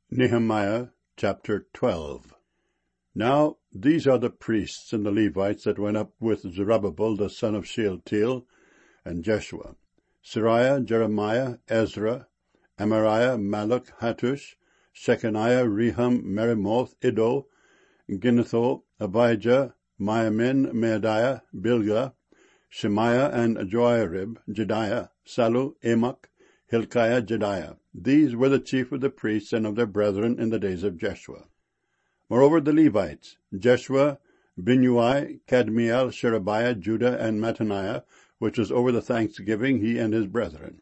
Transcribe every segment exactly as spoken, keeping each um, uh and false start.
Nehemiah chapter twelve. Now these are the priests and the Levites that went up with Zerubbabel the son of Shealtiel, and Jeshua: Seraiah, Jeremiah, Ezra, Amariah, Malluch, Hattush, Shechaniah, Rehum, Meremoth, Iddo, Ginnetho, Abijah, Miamin, Meadiah, Bilgah, Shemaiah, and Joiarib, Jediah, Sallu, Amok, Hilkiah, Jediah. These were the chief of the priests and of their brethren in the days of Jeshua. Moreover the Levites: Jeshua, Binnui, Kadmiel, Sherebiah, Judah, and Mattaniah, which was over the thanksgiving, he and his brethren.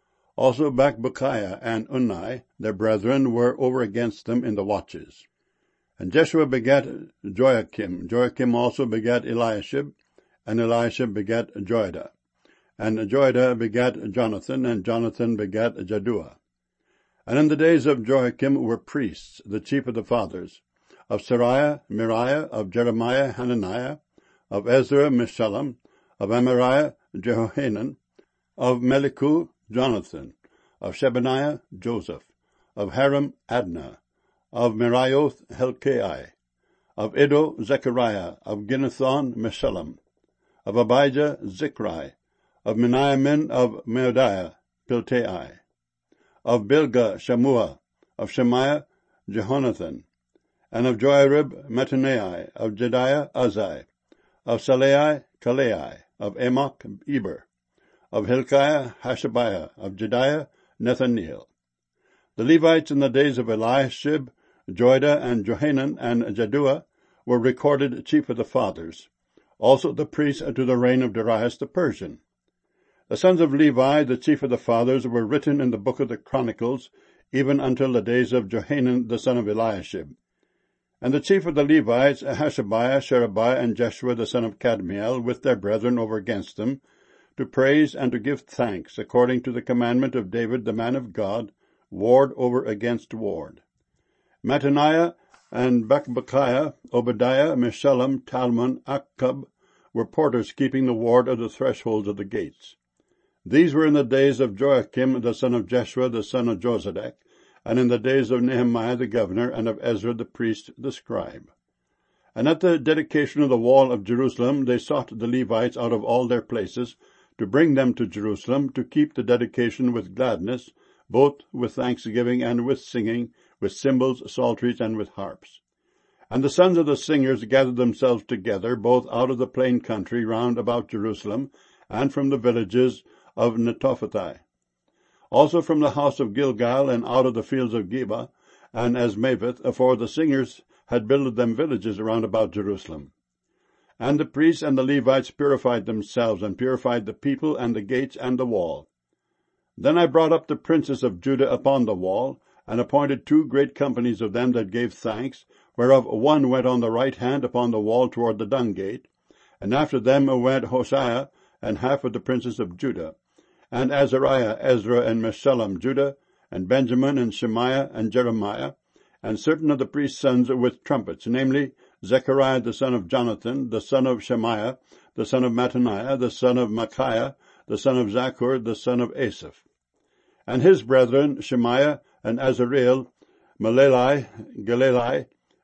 Also Bakbukiah and Unni, their brethren, were over against them in the watches. And Jeshua begat Joachim. Joachim also begat Eliashib, and Eliashib begat Joiada. And Joiada begat Jonathan, and Jonathan begat Jaddua. And in the days of Joachim were priests, the chief of the fathers: of Seraiah, Miriah; of Jeremiah, Hananiah; of Ezra, Meshullam; of Amariah, Jehohanan; of Melichu, Jonathan; of Shebaniah, Joseph; of Haram, Adnah; of Meraioth, Helkai; of Iddo, Zechariah; of Ginnethon, Meshullam; of Abijah, Zichri; of Miniamin, of Meadiah, Piltai; of Bilgah, Shammua; of Shemaiah, Jehonathan; and of Joiarib, Mattaniah; of Jediah, Uzzi; of Salai, Kalai; of Amok, Eber; of Hilkiah, Hashabiah; of Jediah, Nethaneel. The Levites in the days of Eliashib, Joiada, and Johanan, and Jaddua were recorded chief of the fathers; also the priests to the reign of Darius the Persian. The sons of Levi, the chief of the fathers, were written in the book of the Chronicles, even until the days of Johanan the son of Eliashib. And the chief of the Levites, Hashabiah, Sherebiah, and Jeshua the son of Kadmiel, with their brethren over against them, to praise and to give thanks, according to the commandment of David the man of God, ward over against ward. Mattaniah and Bakbukiah, Obadiah, Meshullam, Talmon, Akkub, were porters keeping the ward of the thresholds of the gates. These were in the days of Joachim the son of Jeshua the son of Jozadak, and in the days of Nehemiah the governor, and of Ezra the priest the scribe. And at the dedication of the wall of Jerusalem they sought the Levites out of all their places, to bring them to Jerusalem, to keep the dedication with gladness, both with thanksgiving and with singing, with cymbals, psalteries, and with harps. And the sons of the singers gathered themselves together, both out of the plain country round about Jerusalem, and from the villages of Netophathi; also from the house of Gilgal, and out of the fields of Geba, and Asmaveth, for the singers had builded them villages around about Jerusalem. And the priests and the Levites purified themselves, and purified the people, and the gates, and the wall. Then I brought up the princes of Judah upon the wall, and appointed two great companies of them that gave thanks, whereof one went on the right hand upon the wall toward the dung gate, and after them went Hoshea and half of the princes of Judah, and Azariah, Ezra, and Meshullam, Judah, and Benjamin, and Shemaiah, and Jeremiah, and certain of the priests' sons with trumpets, namely Zechariah the son of Jonathan, the son of Shemaiah, the son of Mattaniah, the son of Micaiah, the son of Zachur, the son of Asaph. And his brethren, Shemaiah, and Azareel, Maleli, Galili,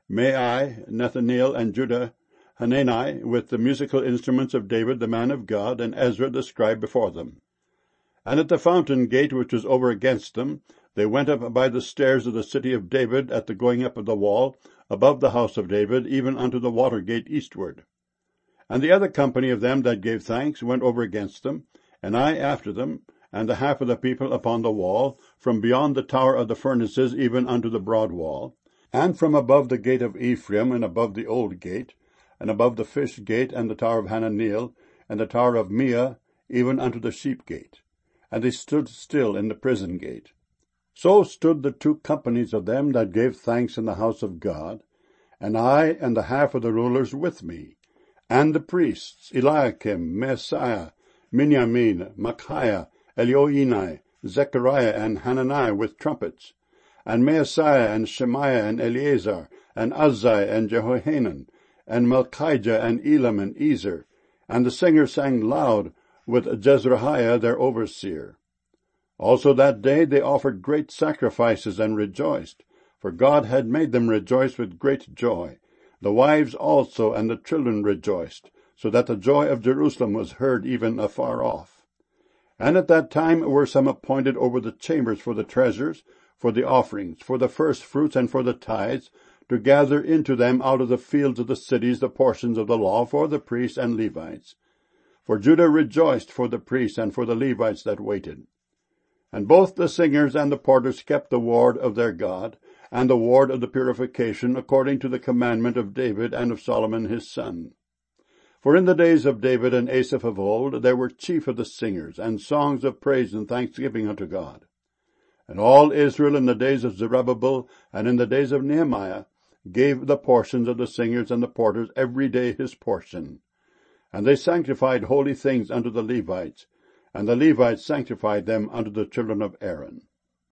Mai, Nethaneel, and Judah, Hanani, with the musical instruments of David the man of God, and Ezra the scribe before them. And at the fountain gate which was over against them, they went up by the stairs of the city of David at the going up of the wall, above the house of David, even unto the water gate eastward. And the other company of them that gave thanks went over against them, and I after them, and the half of the people upon the wall, from beyond the tower of the furnaces even unto the broad wall, and from above the gate of Ephraim, and above the old gate, and above the fish gate, and the tower of Hananeel, and the tower of Meah, even unto the sheep gate. And they stood still in the prison gate. So stood the two companies of them that gave thanks in the house of God, and I and the half of the rulers with me, and the priests, Eliakim, Maaseiah, Miniamin, Micaiah, Elioenai, Zechariah, and Hanani with trumpets, and Maaseiah, and Shemaiah, and Eleazar, and Uzzi, and Jehohanan, and Malchijah, and Elam, and Ezer. And the singers sang loud, with Jezrahiah their overseer. Also that day they offered great sacrifices and rejoiced, for God had made them rejoice with great joy. The wives also and the children rejoiced, so that the joy of Jerusalem was heard even afar off. And at that time were some appointed over the chambers for the treasures, for the offerings, for the firstfruits, and for the tithes, to gather into them out of the fields of the cities the portions of the law for the priests and Levites. For Judah rejoiced for the priests and for the Levites that waited. And both the singers and the porters kept the ward of their God, and the ward of the purification, according to the commandment of David and of Solomon his son. For in the days of David and Asaph of old there were chief of the singers, and songs of praise and thanksgiving unto God. And all Israel in the days of Zerubbabel and in the days of Nehemiah gave the portions of the singers and the porters every day his portion. And they sanctified holy things unto the Levites, and the Levites sanctified them unto the children of Aaron.